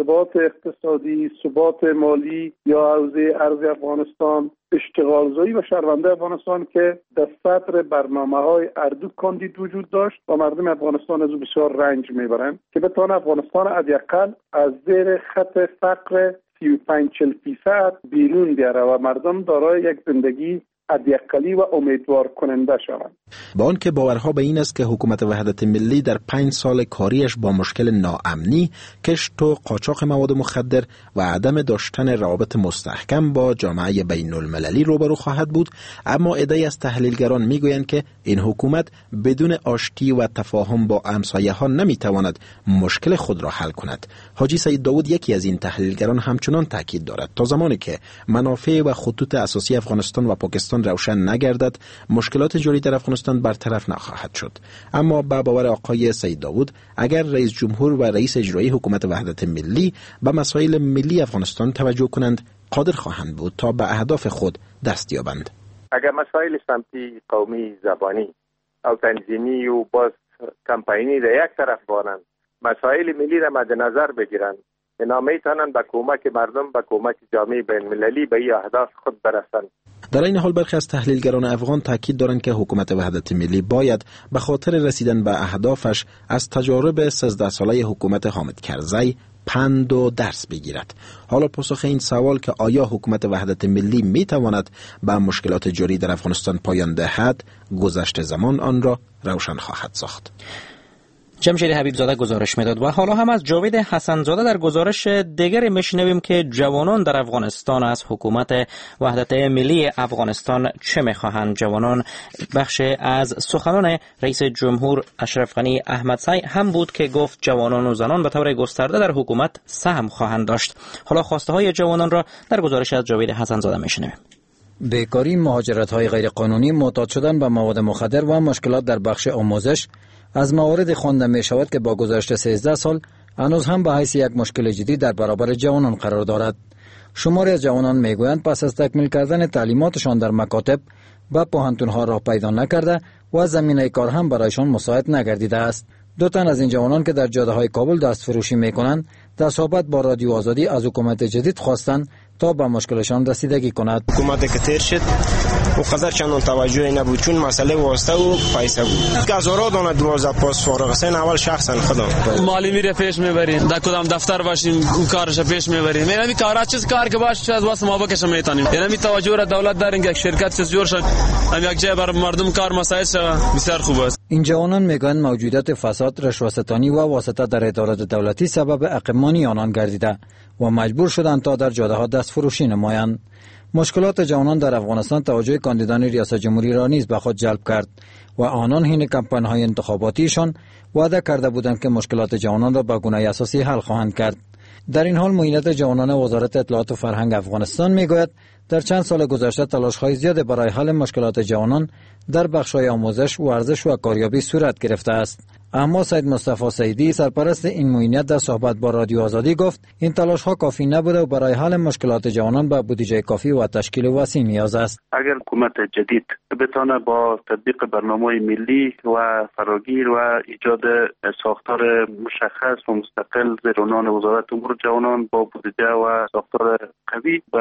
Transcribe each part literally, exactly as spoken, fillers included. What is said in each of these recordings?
ثبات اقتصادی، ثبات مالی یا حوزه ارز افغانستان، اشتغالزایی و شهرونده افغانستان که در صدر برنامه‌های اردو کاندید وجود داشت و مردم افغانستان از او بسیار رنج میبرند که بتونه افغانستان حداقل از زیر خط فقر سی و پنج چهل فیصد بیرون بیاره و مردم دارای یک زندگی حداقلی و امیدوار کننده شوند. با آنکه باورها به این است که حکومت وحدت ملی در پنج سال کاریش با مشکل ناامنی، کشت و قاچاق مواد مخدر و عدم داشتن روابط مستحکم با جامعه بین المللی روبرو خواهد بود، اما عده‌ای از تحلیلگران میگویند که این حکومت بدون آشتی و تفاهم با همسایه‌ها نمیتواند مشکل خود را حل کند. حاجی سید داود یکی از این تحلیلگران همچنان تاکید دارد تا زمانی که منافع و خطوط اساسی افغانستان و پاکستان روشن نگردد، مشکلات جاری در افغانستان برطرف نخواهد شد. اما با باور آقای سید داود، اگر رئیس جمهور و رئیس اجرایی حکومت وحدت ملی به مسائل ملی افغانستان توجه کنند، قادر خواهند بود تا به اهداف خود دست یابند. اگر مسائل سمتی، قومی، زبانی او تنظیمی و باز کمپاینی در یک طرف بانند، مسائل ملی را مد نظر بگیرند، اینا میتونن به کمک مردم، به کمک جامعه بین المللی به این اهداف خود برسند. در این حال برخی از تحلیلگران افغان تاکید دارند که حکومت وحدت ملی باید به خاطر رسیدن به اهدافش از تجارب سیزده ساله حکومت حامد کرزی پند و درس بگیرد. حالا پاسخ این سوال که آیا حکومت وحدت ملی می تواند به مشکلات جاری در افغانستان پایان دهد، گذشت زمان آن را روشن خواهد ساخت. جمشید حبیب زاده گزارش میداد. و حالا هم از جاوید حسن زاده در گزارش دیگری میشنویم که جوانان در افغانستان از حکومت وحدت ملی افغانستان چه میخواهند. جوانان بخش از سخنان رئیس جمهور اشرف غنی احمدزی هم بود که گفت جوانان و زنان به طور گسترده در حکومت سهم خواهند داشت. حالا خواسته های جوانان را در گزارش از جاوید حسن زاده میشنویم. بیکاری، مهاجرت‌های غیرقانونی، معتاد شدن به مواد مخدر و مشکلات در بخش آموزش از موارد خوانده می شود که با گذشت سیزده سال هنوز هم به حیث یک مشکل جدی در برابر جوانان قرار دارد. شماری از جوانان می گویند پس از تکمیل کردن تعلیماتشان در مکاتب به پوهنتون‌ها راه پیدا نکرده و زمینه کار هم برایشان مساعد نگردیده است. دو تن از این جوانان که در جاده‌های کابل دست فروشی می کنند در صحبت با رادیو آزادی از حکومت جدید خواستند تا به مشکلشان رسیدگی کند. حکومتی که تیر شد و قدر چندان توجهی نبود، چون مسئله واسطه و پیسه بود. هزارها دانه دروازه پاس فارغ است. اول شخصا خودم مالی میره پیش میبریم، در کدام دفتر باشیم اون کارش پیش میبریم. اینا می کارا چیز کار که باشه از واسه ما بکشم میتونیم. اینا می توجه را دولت دارن که یک شرکت چیز جور شد، هم یک جای بر مردم کار مساعد شود، بسیار خوب است. این جوانان میگن موجودیت فساد، رشوه‌ستانی و واسطه در ادارات دولتی سبب عقب‌مانی آنان گردیده و مجبور شدند تا در جاده‌ها دست فروشی نمایند. مشکلات جوانان در افغانستان توجه کاندیدان ریاست جمهوری را نیز به خود جلب کرد و آنان حین کمپاین‌های انتخاباتیشان وعده کرده بودند که مشکلات جوانان را به گونه اساسی حل خواهند کرد. در این حال معینت جوانان وزارت اطلاعات و فرهنگ افغانستان میگوید در چند سال گذشته تلاش‌های زیاد برای حل مشکلات جوانان در بخش‌های آموزش، ورزش و کاریابی صورت گرفته است. اما سید مصطفی سیدی سرپرست این معینت در صحبت با رادیو آزادی گفت این تلاش‌ها کافی نبوده و برای حل مشکلات جوانان به بودجه کافی و تشکیل وسیع نیاز است. اگر حکومت جدید بتونه با تطبیق برنامه ملی و فراگیر و ایجاد ساختار مشخص و مستقل زیر عنوان وزارت امور جوانان با بودجه و ساختار قوی و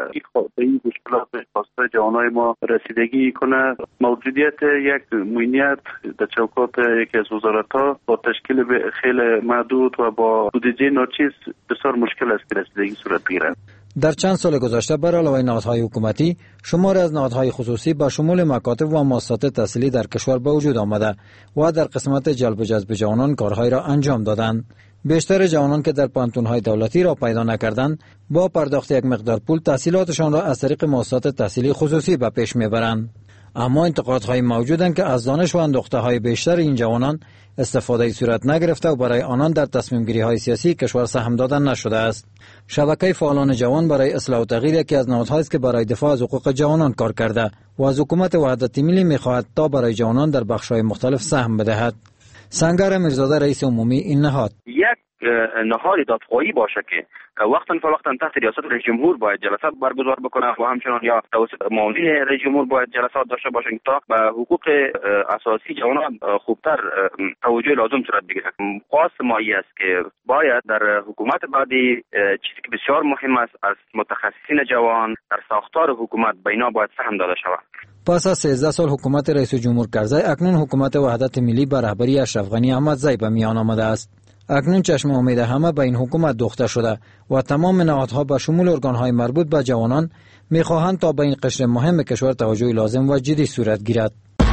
این مشکلات خاصه جوانای ما رسیدگی کنه، موجودیت یک معینت در چوکات یکی از وزارت ها با تشکیل خیلی محدود و با بودجه ناچیز بسیار مشکل است که رسیدگی صورت بگیرد. در چند سال گذشته بر علاوه نهادهای حکومتی شمار از نهادهای خصوصی با شمول مکاتب و مؤسسات تحصیلی در کشور به وجود آمده و در قسمت جلب و جذب جوانان کارهای را انجام دادند. بیشتر جوانان که در پانتون‌های دولتی را پیدا نکردند با پرداخت یک مقدار پول تحصیلاتشان را از طریق مؤسسات تحصیلی خصوصی به پیش میبرند. اما انتقادهای موجودند که از دانش و اندوخته‌های بیشتر این جوانان استفاده صورت نگرفته و برای آنان در تصمیم گیری های سیاسی کشور سهم دادن نشده است. شبکه فعالان جوان برای اصلاح و تغییر یکی از نهادهایی است که برای دفاع از حقوق جوانان کار کرده و از حکومت وحدت ملی می‌خواهد تا برای جوانان در بخش‌های مختلف سهم بدهد. سنگر میرزاده رئیس عمومی این نهاد: یک نهاد دادخواهی باشه که وقتا فوقتا تحت ریاست رئیس جمهور باید جلسات برگزار بکنه و همچنان یا توسط معاونین رئیس جمهور باید جلسات داشته باشن تا به حقوق اساسی جوانان خوبتر توجه لازم صورت بگیره. خاص مایی است که باید در حکومت بعدی چیزی که بسیار مهم است از متخصصین جوان در ساختار حکومت به اینا باید سهم داده شود. پس از سیزده سال حکومت رئیس جمهور کرزی، اکنون حکومت وحدت ملی به رهبری اشرف غنی احمدزی به میان آمده است. اکنون چشم امید همه به این حکومت دوخته شده و تمام نهادها به شمول ارگانهای مربوط به جوانان میخواهند تا به این قشر مهم کشور توجه لازم و جدی صورت گیرد.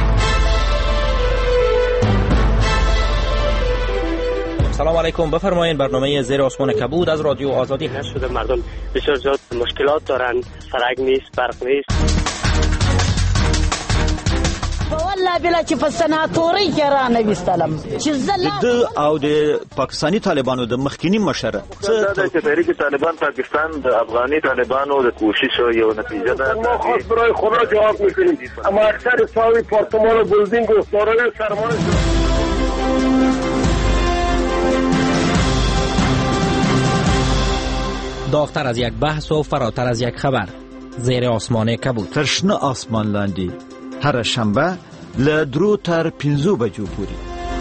سلام علیکم، بفرمایید. برنامه زیر آسمان کبود از رادیو آزادی هست. شده مردم بسیار زیاد مشکلات دارن، سرک نیست، برق نیست. والله بلا چې په سناتوري کې را نه وستلم چې زله او د پاکستانی طالبانو د مخکینی مشره د تحریک طالبان پاکستان د افغاني طالبانو د کوشش یو نتیجه ده. ما خاص برای خدا جواب میکنیم، اما اکثر ساوی پارتمان و بلدینگ و سارای سرمایه داغتر از یک بحث و فراتر از یک خبر. زیر آسمان کبود. تشنه آسمان لاندی هر شنبه له درو تر پنځو بجو پورې.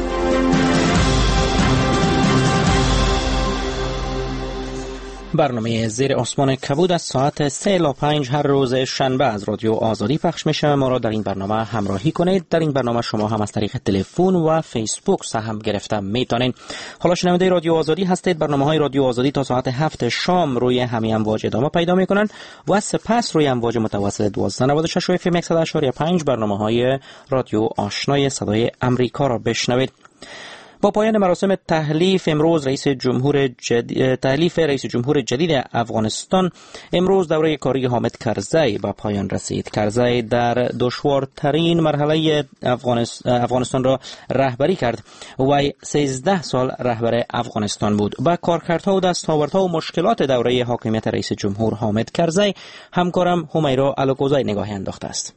برنامه زیر آسمان کبود از ساعت سه الی پنج هر روز شنبه از رادیو آزادی پخش میشه. ما را در این برنامه همراهی کنید. در این برنامه شما هم از طریق تلفن و فیسبوک سهم گرفته میتونید. حالا شنونده رادیو آزادی هستید. برنامه های رادیو آزادی تا ساعت هفت شام روی همین امواج ادامه پیدا میکنن و سپس روی امواج متوسط دوازده نود و شش و اف ام صد و شش و پنج برنامه های رادیو آشنای صدای امریکا را بشنوید. با پایان مراسم تحلیف امروز رئیس جمهور جدید تحلیف رئیس جمهور جدید افغانستان، امروز دوره کاری حامد کرزی به پایان رسید. کرزی در دشوارترین مرحله افغانستان را رهبری کرد و سیزده سال رهبر افغانستان بود. با کارکردها و دستاوردها و مشکلات دوره حاکمیت رئیس جمهور حامد کرزی، همکارم همیرا الکوزی نگاهی انداخته است.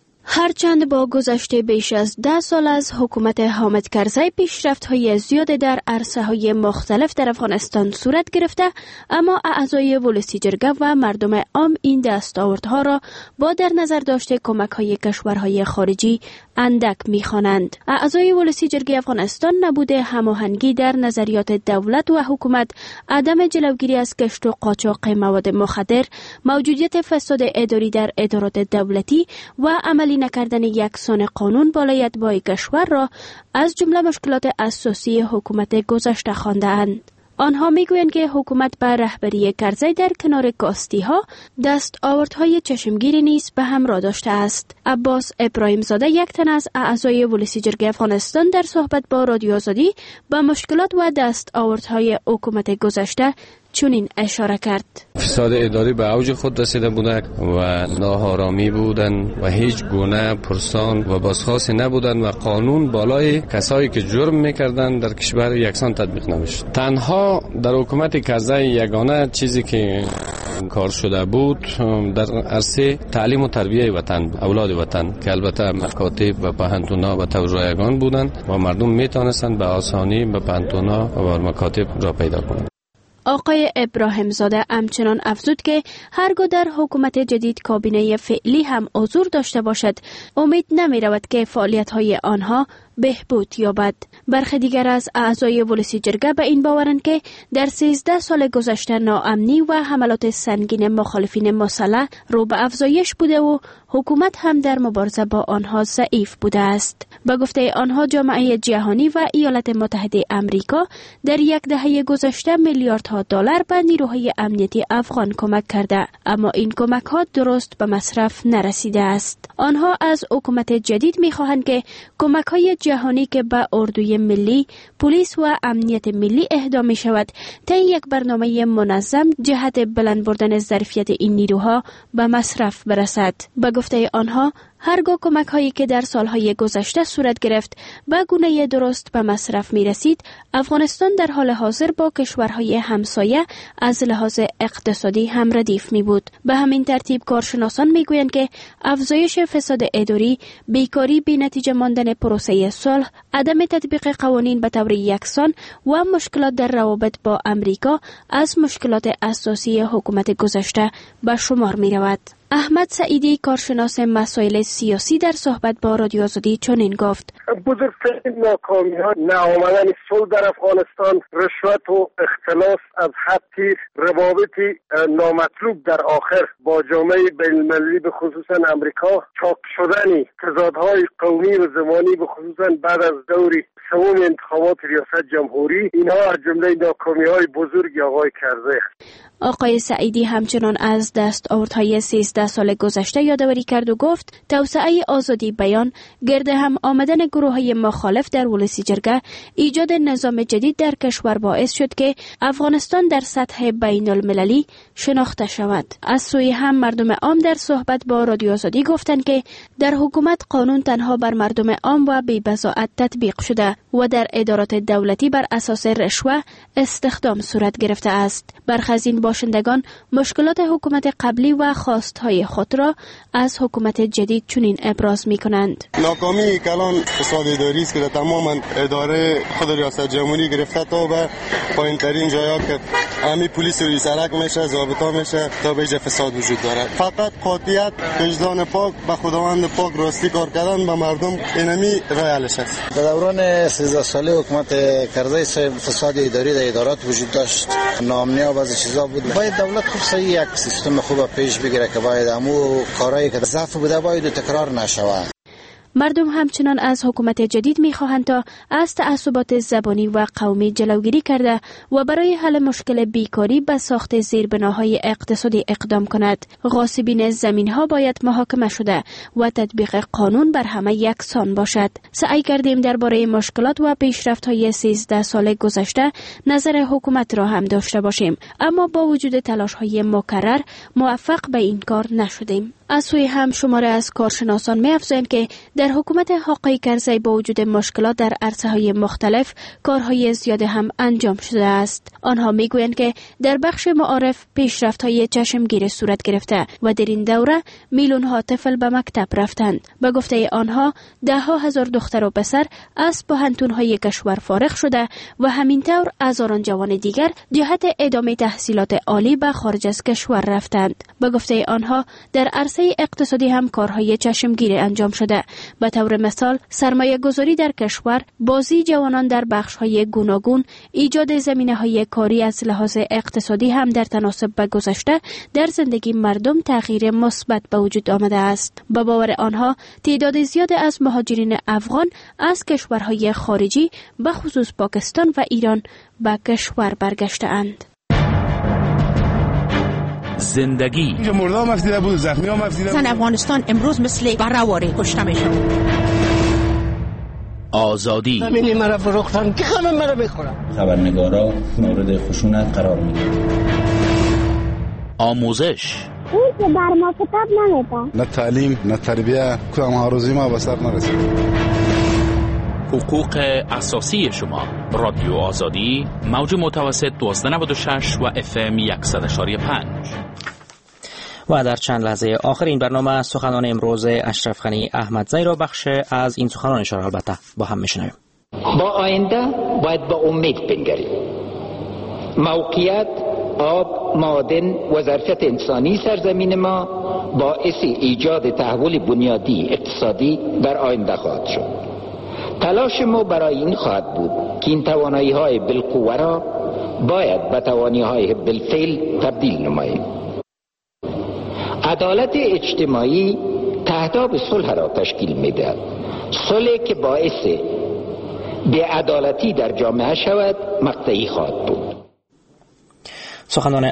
هرچند با گذشته بیش از ده سال از حکومت حامد کرزی پیشرفت‌های زیاد در عرصه‌های مختلف در افغانستان صورت گرفته، اما اعضای ولسی جرگه و مردم عام این دستاوردها را با در نظر داشته کمک‌های کشورهای خارجی اندک می‌خوانند. اعضای ولسی جرگه افغانستان نبود هماهنگی در نظریات دولت و حکومت، عدم جلوگیری از کشت و قاچاق مواد مخدر، موجودیت فساد اداری در ادارات دولتی و عملی نکردن یکسان قانون بالای اتباع کشور را از جمله مشکلات اساسی حکومت گذشته خواندند. آنها میگویند که حکومت بر رهبری کرزی در کنار کاستی ها دست آوردهای چشمگیری نیز به همراه داشته است. عباس ابراهیم زاده، یک تن از اعضای ولسی جرگه افغانستان، در صحبت با رادیو آزادی به مشکلات و دست آوردهای حکومت گذشته چنین اشاره کرد. فساد اداری به اوج خود رسیده بوده و ناآرامی بودن و هیچ گونه پرسان و بازخواست نبودن و قانون بالای کسایی که جرم میکردن در کشور یکسان تطبیق نمیشد. تنها در حکومت کرزی یگانه چیزی که کار شده بود در عرصه تعلیم و تربیت وطن، اولاد وطن، که البته مکاتب و پهنتونا و توجهگان بودند و مردم میتونستند به آسانی به پهنتونا و مکاتب را پیدا کنند. آقای ابراهیم زاده همچنان افزود که هرگاه در حکومت جدید کابینه فعلی هم حضور داشته باشد، امید نمی رود که فعالیت های آنها بهبود یابد. برخی دیگر از اعضای ولسی جرگه به این باورند که در سیزده سال گذشته ناامنی و حملات سنگین مخالفین مسلح رو به افزایش بوده و حکومت هم در مبارزه با آنها ضعیف بوده است. به گفته آنها، جامعه جهانی و ایالات متحده آمریکا در یک دهه گذشته میلیاردها دلار به نیروهای امنیتی افغان کمک کرده، اما این کمک ها درست به مصرف نرسیده است. آنها از حکومت جدید می‌خواهند که کمک های جهانی که به اردوی ملی، پلیس و امنیت ملی اهدا می شود، طی یک برنامه منظم جهت بلند بردن ظرفیت این نیروها به مصرف برسد. به گفته آنها، هرگاه کمک هایی که در سالهای گذشته صورت گرفت به گونه درست به مصرف می رسید، افغانستان در حال حاضر با کشورهای همسایه از لحاظ اقتصادی هم ردیف می بود. به همین ترتیب کارشناسان می گویند که افزایش فساد اداری، بیکاری، بی نتیجه ماندن پروسه صلح، عدم تطبیق قوانین به طور یکسان و مشکلات در روابط با امریکا از مشکلات اساسی حکومت گذشته به شمار می رود. احمد سعیدی کارشناس مسائل سیاسی در صحبت با رادیو آزادی چنین گفت: بزرگترین ناکامی ها ناآمدن صلح در افغانستان، رشوت و اختلاس از حد تیر، روابطی نامطلوب در آخر با جامعه بین‌المللی به خصوصا امریکا، چاق شدن تضادهای قومی و زمانی به خصوصا بعد از دوری سوم انتخابات ریاست جمهوری، اینها از جمله ناکامی های بزرگ آقای کرزی. آقای سعیدی همچنان از دستاوردهای سیزده سال گذشته یادآوری کرد و گفت توسعه آزادی بیان، گرد هم آمدن گروه‌های مخالف در ولسی جرگه، ایجاد نظام جدید در کشور باعث شد که افغانستان در سطح بین المللی شناخته شود. از سوی هم مردم عام در صحبت با رادیو آزادی گفتند که در حکومت قانون تنها بر مردم عام و بی‌بضاعت تطبیق شده و در ادارات دولتی بر اساس رشوه استخدام صورت گرفته است. برخی از این باشندگان مشکلات حکومت قبلی و خواستهای خود را از حکومت جدید چنین ابراز می کنند. ناکامی کلان فساد اداری است که در تمام اداره خود ریاست جمهوری گرفته تا به پایین ترین جایا که همین پلیس روی سرک میشه، ضابطا میشه، تا به فساد وجود داره. فقط قاطعیت، وجدان پاک، به خداوند پاک راستی کار کردن به مردم، اینمی راه حلش است. در دوران سیزده ساله حکومت کرزی صاحب فساد اداری در ادارات وجود داشت، ناامنی و بعضی چیزا بود. باید دولت خوب صحیح یک سیستم خوب پیش بگیره که باید امو کارهایی که ضعف بوده باید تکرار نشود. مردم همچنان از حکومت جدید می‌خواهند تا از تعصبات زبانی و قومی جلوگیری کرده و برای حل مشکل بیکاری به ساخت زیربناهای اقتصادی اقدام کند. غاصبین زمین‌ها باید محاکمه شده و تطبیق قانون بر همه یکسان باشد. سعی کردیم درباره مشکلات و پیشرفت‌های سیزده سال گذشته نظر حکومت را هم داشته باشیم، اما با وجود تلاش‌های مکرر موفق به این کار نشدیم. از سوی هم شماره از کارشناسان می‌افزایند که در حکومت آقای کرزی با وجود مشکلات در عرصه‌های مختلف کارهای زیاده هم انجام شده است. آنها می‌گویند که در بخش معارف پیشرفت‌های چشمگیر صورت گرفته و در این دوره میلیون‌ها طفل به مکتب رفتند. به گفته آنها ده‌ها هزار دختر و پسر از پوهنتون‌های کشور فارغ شده و همینطور هزاران جوان دیگر جهت ادامه تحصیلات عالی به خارج از کشور رفتند. به گفته آنها در عرصه اقتصادی هم کارهای چشمگیر انجام شده. به طور مثال سرمایه گذاری در کشور، بازی جوانان در بخش‌های گوناگون، ایجاد زمینه‌های کاری از لحاظ اقتصادی هم در تناسب به گذشته در زندگی مردم تغییر مثبت به وجود آمده است. به باور آنها تعداد زیاد از مهاجرین افغان از کشورهای خارجی به خصوص پاکستان و ایران به کشور برگشته اند. زندگی اینجا مردا هم افزیده بود، زخمی هم افزیده بود. زن افغانستان امروز مثل برآواره کشته میشن. آزادی همین مرا فروختن که همه مرا بخورن. خبرنگارا مورد خشونت قرار میگیرن. آموزش این که بر ما کتاب نمیده. نه تعلیم نه تربیه، کدام آرزوی ما به سر نرسید. حقوق اساسی شما. رادیو آزادی، موج متوسط دوازده نود و شش و اف ام صد و یک و پنج. و در چند لحظه آخر این برنامه سخنان امروز اشرف غنی احمدزی را بخش از این سخنان اشاره البته با هم میشنویم. با آینده باید با امید بنگریم. موقعیت، آب، معادن و ظرفیت انسانی سرزمین ما باعث ایجاد تحول بنیادی اقتصادی در آینده خواهد شد. تلاش ما برای این خواهد بود که این توانایی های بالقوه را باید به توانایی های بالفعل تبدیل نماییم. عدالت اجتماعی تهداب صلح را تشکیل می‌دهد. صلحی که باعث بی‌عدالتی در جامعه شود مقطعی خواهد بود. سخنان